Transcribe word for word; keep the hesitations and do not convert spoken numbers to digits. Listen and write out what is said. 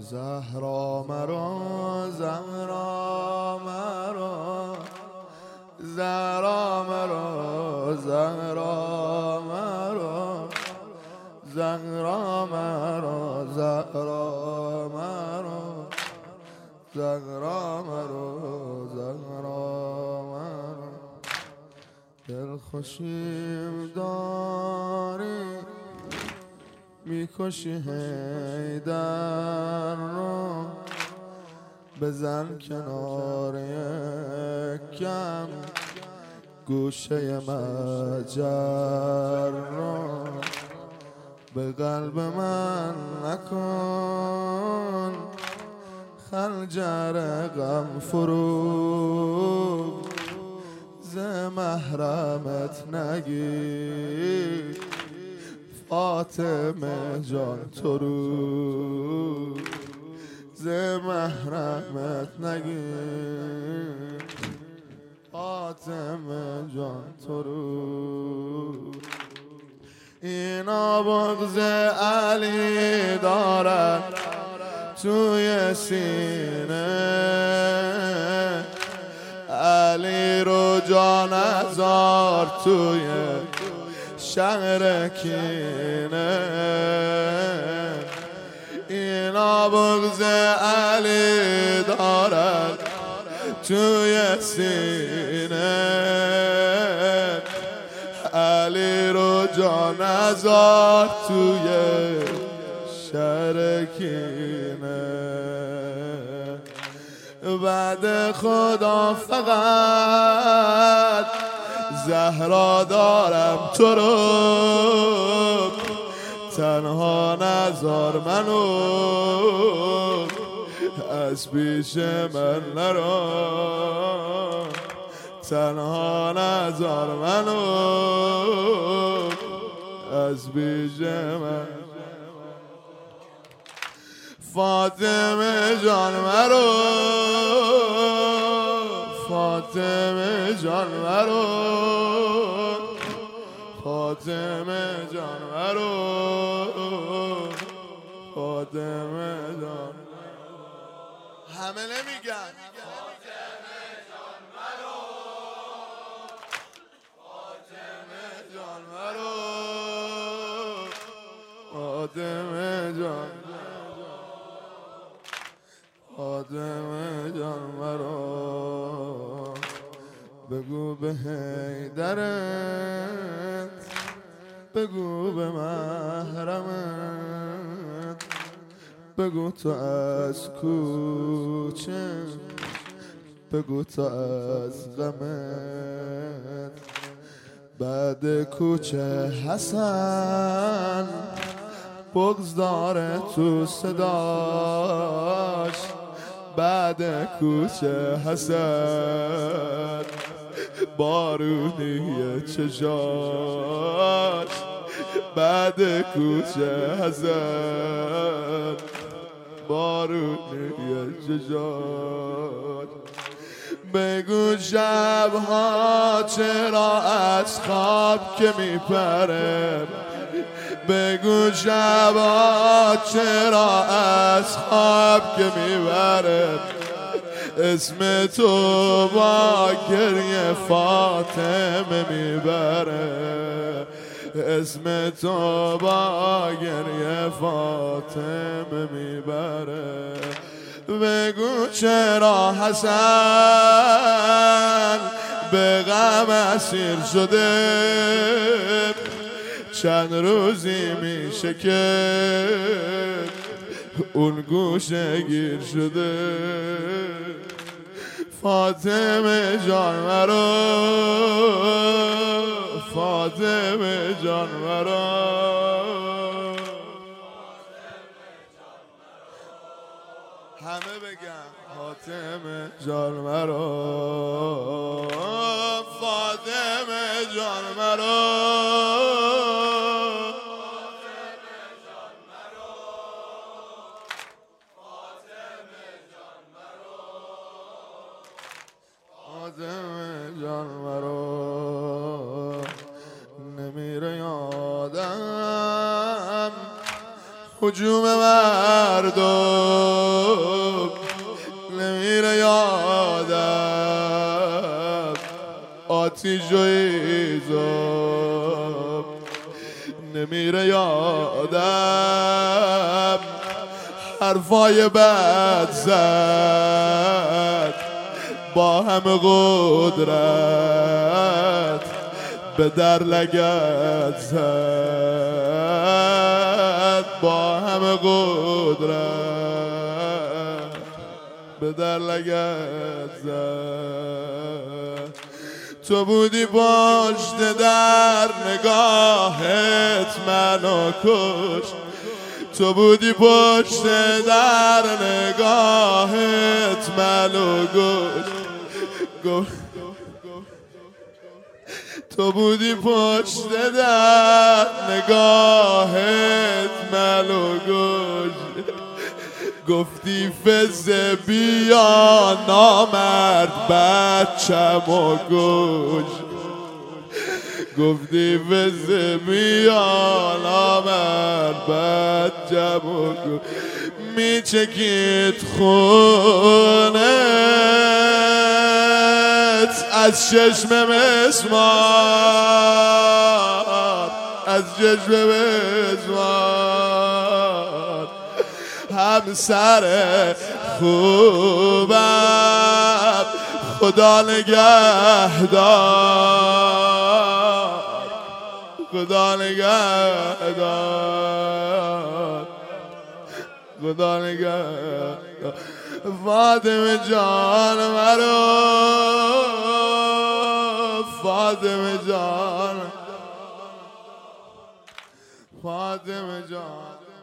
زهرا مرا زهرا مرا زهرا مرا زهرا مرا زهرا مرا زهرا مرا زهرا مرا زهرا مرا دل خوشیم داری میکشی حیدر رو بزن کنار یکم گوشه مجر رو به قلب من نکن خنجر غم فروب ز محرمت نگیر فاطمه جان تو رو ز محرمت نگیر فاطمه جان تو رو اینا بغض علی دارن توی سینه علی رو جان هزار توی شهر کینه اینا بغض علی دارد توی سینه علی رو جان هزار توی شهر کینه بعد خدا فقط زهرا دارم تو رو تنها نذار منو از پیش من نرو تنها نذار منو از پیش من فاطمه جان مرو فاطمه جان مرو فاطمه جان مرو فاطمه جان همه نمیگن فاطمه جان مرو فاطمه جان مرو فاطمه جان فاطمه جان مرو بگو به حیدرت بگو به محرمت بگو تو از کوچه بگو تو از غمت بعد کوچه حسن بغض داره تو صداش بعد کوچه حسن بارونی چشاش بعد کوچه حسن بارونی چشاش بگو شبها چرا از خواب که میپرم بگو شبها چرا از خواب که میبرم اسم تو با گریه فاطمه میبره اسم تو با گریه فاطمه میبره بگو چرا حسن به غم اسیر شده چند روزی میشه که اون گوشه گیر شده فاطمه جان مرا فاطمه جان مرا همه بگن فاطمه جان مرا فاطمه جان مرا فاطمه جان مرا نمیره یادم هجوم مردم نمیره یادم، آتیش و ایزم نمیره یادم، حرفای بد زد با همه قدرت به در لگد زد، با همه قدرت به در لگد زد. تو بودی پشت در نگاهت منو کش، تو بودی پشت در نگاهت منو کش، تو بودی پشت در نگاهت منو کش، گفتی فز بیا نامرد بچه‌مو کش، گفتی فز بیا نامرد بچه‌مو کش. میچکید خونت از چشم مسمار، از چشم مسمار، همسر خوبم خدا نگهدار، خدا نگهدار، خدا نگهدار. فاطمه جان مرا، فاطمه جان، فاطمه جان.